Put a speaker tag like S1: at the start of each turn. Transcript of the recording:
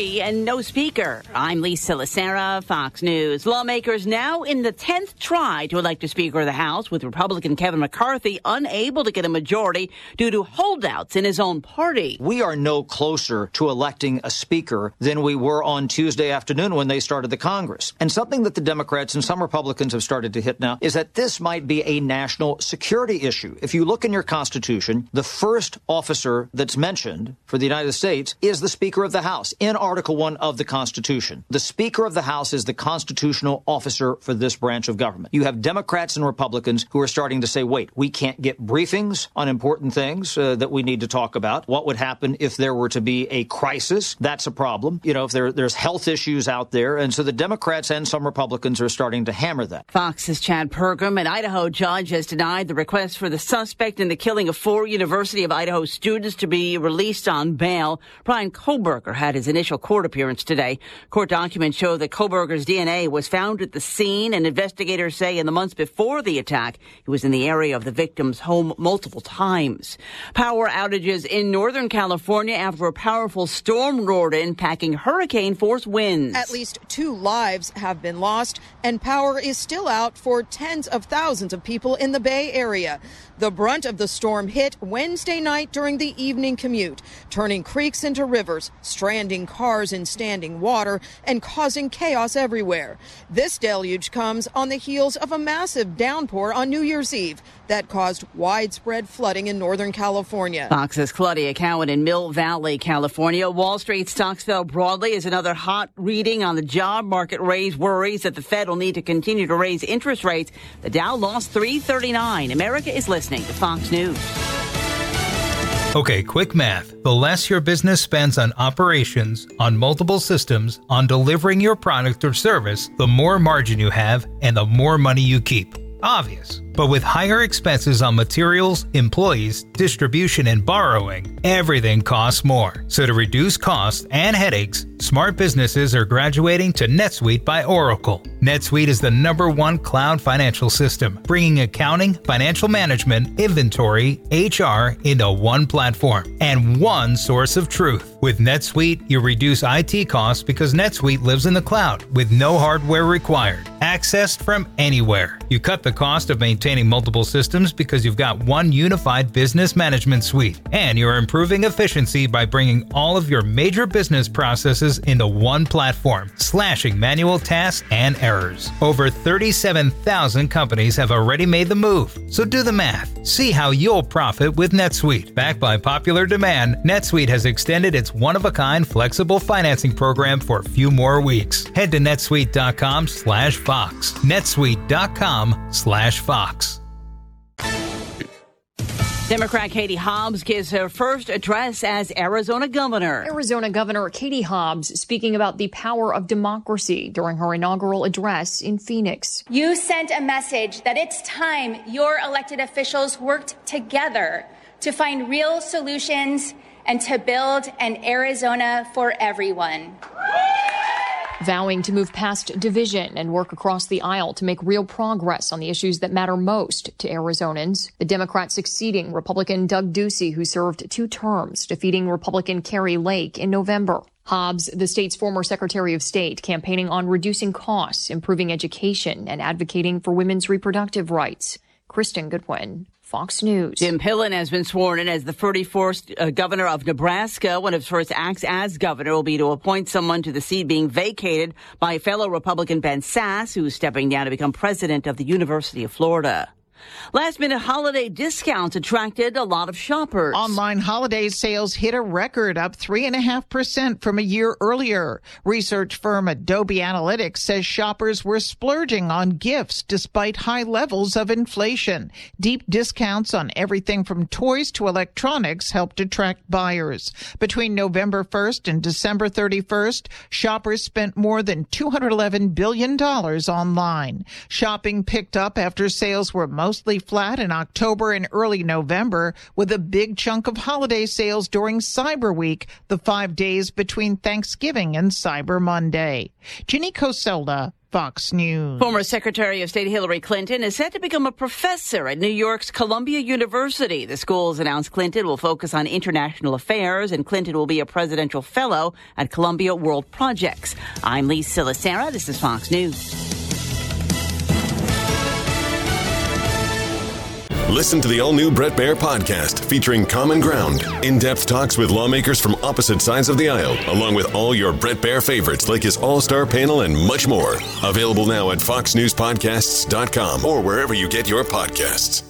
S1: majority and no speaker. I'm Lisa Lacera, Fox News. Lawmakers now in the 10th try to elect a Speaker of the House, with Republican Kevin McCarthy unable to get a majority due to holdouts in his own party.
S2: We are no closer to electing a speaker than we were on Tuesday afternoon when they started the Congress. And something that the Democrats and some Republicans have started to hit now is that this might be a national security issue. If you look in your Constitution, the first officer that's mentioned for the United States is the Speaker of the House in Article 1 of the Constitution. The Speaker of the House is the constitutional officer for this branch of government. You have Democrats and Republicans who are starting to say, wait, we can't get briefings on important things that we need to talk about. What would happen if there were to be a crisis? That's a problem. You know, if there's health issues out there. And so the Democrats and some Republicans are starting to hammer that.
S1: Fox's Chad Pergram. An Idaho judge has denied the request for the suspect in the killing of 4 University of Idaho students to be released on bail. Brian Koberger had his initial court appearance today. Court documents show that Koberger's DNA was found at the scene, and investigators say in the months before the attack, he was in the area of the victim's home multiple times. Power outages in Northern California after a powerful storm roared in, packing hurricane-force winds.
S3: At least 2 lives have been lost, and power is still out for tens of thousands of people in the Bay Area. The brunt of the storm hit Wednesday night during the evening commute, turning creeks into rivers, stranding cars in standing water, and causing chaos everywhere. This deluge comes on the heels of a massive downpour on New Year's Eve that caused widespread flooding in Northern California.
S1: Fox's Claudia Cowan in Mill Valley, California. Wall Street stocks fell broadly as another hot reading on the job market raised worries that the Fed will need to continue to raise interest rates. The Dow lost 339. America is listening to Fox News.
S4: Okay, quick math. The less your business spends on operations, on multiple systems, on delivering your product or service, the more margin you have and the more money you keep. Obvious. But with higher expenses on materials, employees, distribution, and borrowing, everything costs more. So to reduce costs and headaches, smart businesses are graduating to NetSuite by Oracle. NetSuite is the #1 cloud financial system, bringing accounting, financial management, inventory, HR into one platform and one source of truth. With NetSuite, you reduce IT costs because NetSuite lives in the cloud with no hardware required, accessed from anywhere. You cut the cost of maintaining multiple systems because you've got one unified business management suite, and you're improving efficiency by bringing all of your major business processes into one platform, slashing manual tasks and errors. Over 37,000 companies have already made the move, so do the math. See how you'll profit with NetSuite. Backed by popular demand, NetSuite has extended its one-of-a-kind flexible financing program for a few more weeks. Head to netsuite.com/Fox. netsuite.com/Fox.
S1: Democrat Katie Hobbs gives her first address as Arizona governor.
S5: Arizona Governor Katie Hobbs speaking about the power of democracy during her inaugural address in Phoenix.
S6: You sent a message that it's time your elected officials worked together to find real solutions and to build an Arizona for everyone.
S5: Vowing to move past division and work across the aisle to make real progress on the issues that matter most to Arizonans. The Democrat succeeding Republican Doug Ducey, who served 2 terms, defeating Republican Kari Lake in November. Hobbs, the state's former Secretary of State, campaigning on reducing costs, improving education, and advocating for women's reproductive rights. Kristen Goodwin, Fox News.
S1: Jim Pillen has been sworn in as the 31st governor of Nebraska. One of his first acts as governor will be to appoint someone to the seat being vacated by fellow Republican Ben Sasse, who's stepping down to become president of the University of Florida. Last-minute holiday discounts attracted a lot of shoppers.
S7: Online holiday sales hit a record, up 3.5% from a year earlier. Research firm Adobe Analytics says shoppers were splurging on gifts despite high levels of inflation. Deep discounts on everything from toys to electronics helped attract buyers. Between November 1st and December 31st, shoppers spent more than $211 billion online. Shopping picked up after sales were most mostly flat in October and early November, with a big chunk of holiday sales during Cyber Week, the 5 days between Thanksgiving and Cyber Monday. Ginny Coselda, Fox News.
S1: Former Secretary of State Hillary Clinton is set to become a professor at New York's Columbia University. The school has announced Clinton will focus on international affairs, and Clinton will be a presidential fellow at Columbia World Projects. I'm Lee Silasera. This is Fox News.
S8: Listen to the all-new Bret Baier podcast featuring Common Ground, in-depth talks with lawmakers from opposite sides of the aisle, along with all your Bret Baier favorites like his all-star panel and much more. Available now at foxnewspodcasts.com or wherever you get your podcasts.